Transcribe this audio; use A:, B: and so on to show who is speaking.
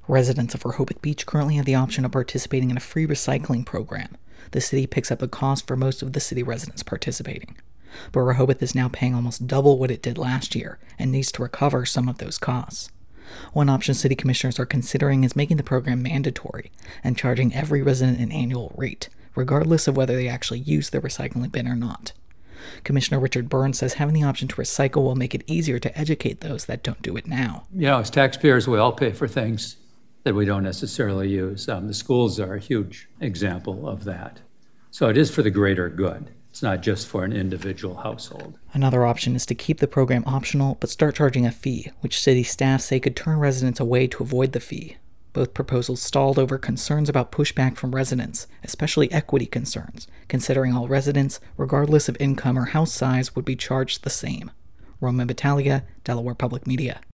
A: Residents of Rehoboth Beach currently have the option of participating in a free recycling program. The city picks up the cost for most of the city residents participating. But Rehoboth is now paying almost double what it did last year and needs to recover some of those costs. One option city commissioners are considering is making the program mandatory and charging every resident an annual rate, regardless of whether they actually use the recycling bin or not. Commissioner Richard Burns says having the option to recycle will make it easier to educate those that don't do it now.
B: As taxpayers, we all pay for things that we don't necessarily use. The schools are a huge example of that. So it is for the greater good. It's not just for an individual household.
A: Another option is to keep the program optional but start charging a fee, which city staff say could turn residents away to avoid the fee. Both proposals stalled over concerns about pushback from residents, especially equity concerns, considering all residents, regardless of income or house size, would be charged the same. Roman Battaglia, Delaware Public Media.